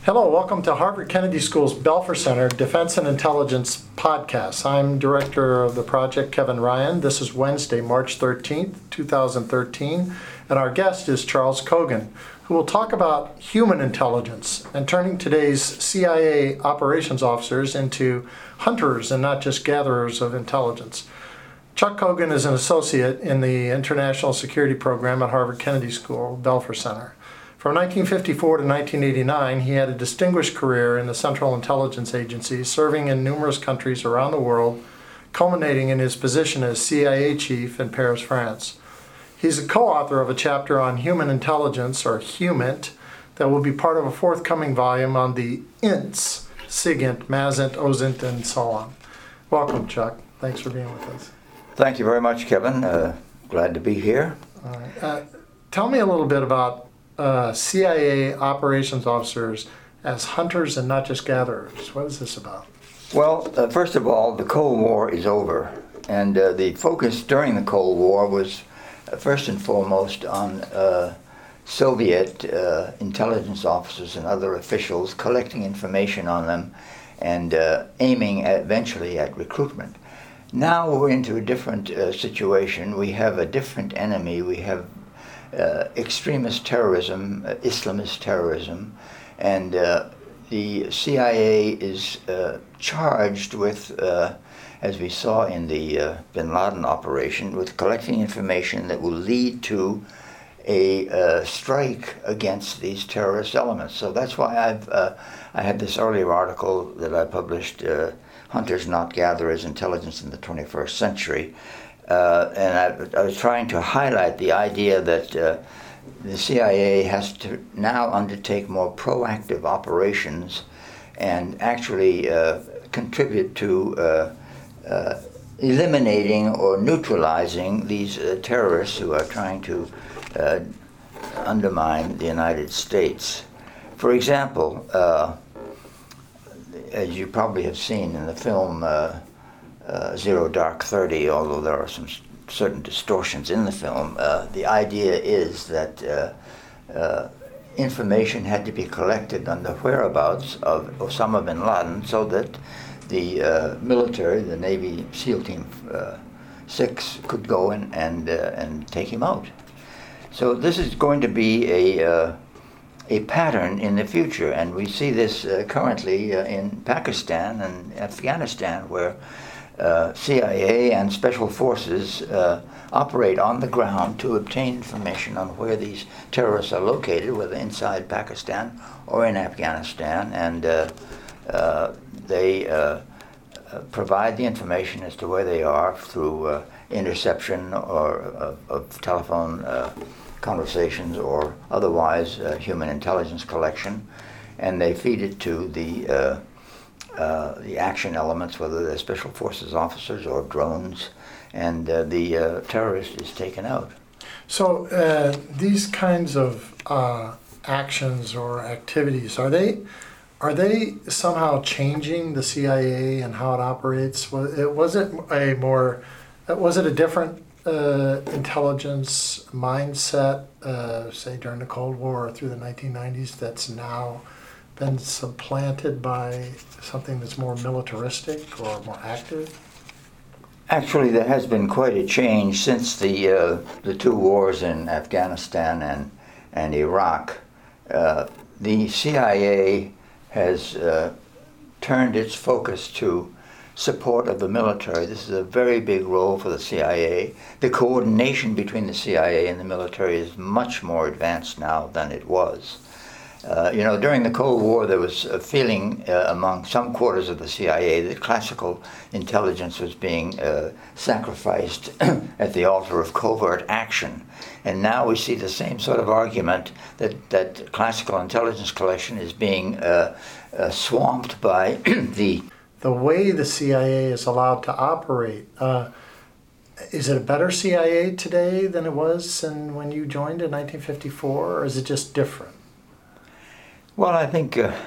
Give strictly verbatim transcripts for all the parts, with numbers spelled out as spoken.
Hello, welcome to Harvard Kennedy School's Belfer Center Defense and Intelligence Podcast. I'm Director of the project, Kevin Ryan. This is Wednesday, March thirteenth, two thousand thirteen, and our guest is Charles Kogan, who will talk about human intelligence and turning today's C I A operations officers into hunters and not just gatherers of intelligence. Chuck Kogan is an associate in the International Security Program at Harvard Kennedy School, Belfer Center. From nineteen fifty-four to nineteen eighty-nine, he had a distinguished career in the Central Intelligence Agency, serving in numerous countries around the world, culminating in his position as C I A chief in Paris, France. He's a co-author of a chapter on human intelligence, or HUMINT, that will be part of a forthcoming volume on the INTs, SIGINT, MASINT, OSINT, and so on. Welcome, Chuck. Thanks for being with us. Thank you very much, Kevin. Uh, glad to be here. All right. Uh, tell me a little bit about Uh, C I A operations officers as hunters and not just gatherers. What is this about? Well, uh, first of all, the Cold War is over, and uh, the focus during the Cold War was uh, first and foremost on uh, Soviet uh, intelligence officers and other officials collecting information on them and uh, aiming at, eventually at recruitment. Now we're into a different uh, situation. We have a different enemy. We have Uh, extremist terrorism, uh, Islamist terrorism, and uh, the C I A is uh, charged with, uh, as we saw in the uh, bin Laden operation, with collecting information that will lead to a uh, strike against these terrorist elements. So that's why I've uh, I had this earlier article that I published, uh, Hunters Not Gatherers, Intelligence in the twenty-first Century. Uh, and I, I was trying to highlight the idea that uh, the C I A has to now undertake more proactive operations and actually uh, contribute to uh, uh, eliminating or neutralizing these uh, terrorists who are trying to uh, undermine the United States. For example, uh, as you probably have seen in the film uh, Uh, Zero Dark Thirty, although there are some s- certain distortions in the film, uh, the idea is that uh, uh, information had to be collected on the whereabouts of Osama bin Laden so that the uh, military, the Navy SEAL Team uh, six, could go in and, uh, and take him out. So this is going to be a, uh, a pattern in the future, and we see this uh, currently uh, in Pakistan and Afghanistan, where Uh, C I A and special forces uh, operate on the ground to obtain information on where these terrorists are located, whether inside Pakistan or in Afghanistan, and uh, uh, they uh, uh, provide the information as to where they are through uh, interception or uh, of telephone uh, conversations or otherwise uh, human intelligence collection, and they feed it to the uh, Uh, the action elements, whether they're special forces officers or drones, and uh, the uh, terrorist is taken out. So uh, these kinds of uh, actions or activities, are they are they somehow changing the C I A and how it operates? Was it, was it a more was it a different uh, intelligence mindset, uh, say during the Cold War or through the nineteen nineties, that's now been supplanted by something that's more militaristic or more active? Actually, there has been quite a change since the uh, the two wars in Afghanistan and and Iraq. Uh, the C I A has uh, turned its focus to support of the military. This is a very big role for the C I A. The coordination between the C I A and the military is much more advanced now than it was. Uh, you know, during the Cold War, there was a feeling uh, among some quarters of the C I A that classical intelligence was being uh, sacrificed at the altar of covert action. And now we see the same sort of argument that, that classical intelligence collection is being uh, uh, swamped by the... The way the C I A is allowed to operate, uh, is it a better C I A today than it was in, when you joined in nineteen fifty-four, or is it just different? Well, I think uh,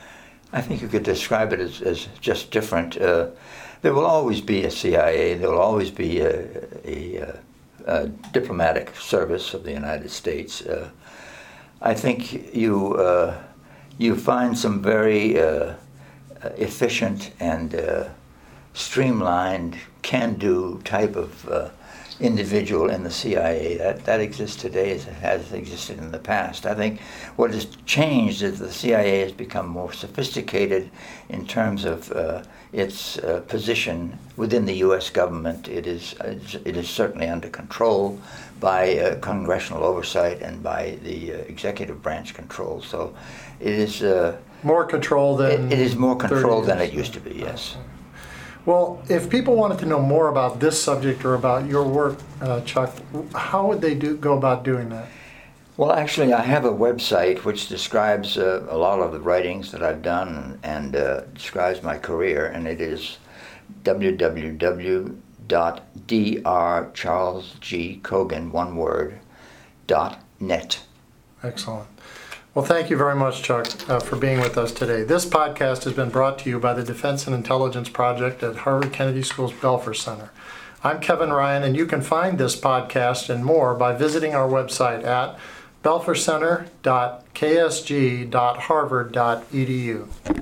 I think you could describe it as, as just different. Uh, there will always be a C I A. There will always be a, a, a diplomatic service of the United States. Uh, I think you uh, you find some very uh, efficient and uh, streamlined, can-do type of uh, individual in the C I A. That, that exists today as it has existed in the past. I think what has changed is the C I A has become more sophisticated in terms of uh, its uh, position within the U S government. It is, it is certainly under control by uh, congressional oversight and by the uh, executive branch control. So it is uh, more control than it, it is more control than years. it used to be. Yes. Well, if people wanted to know more about this subject or about your work, uh, Chuck, how would they do go about doing that? Well, actually, I have a website which describes uh, a lot of the writings that I've done and uh, describes my career, and it is w w w dot d r charles g cogan, one word, dot net. Excellent. Well, thank you very much, Chuck, uh, for being with us today. This podcast has been brought to you by the Defense and Intelligence Project at Harvard Kennedy School's Belfer Center. I'm Kevin Ryan, and you can find this podcast and more by visiting our website at belfer center dot k s g dot harvard dot e d u.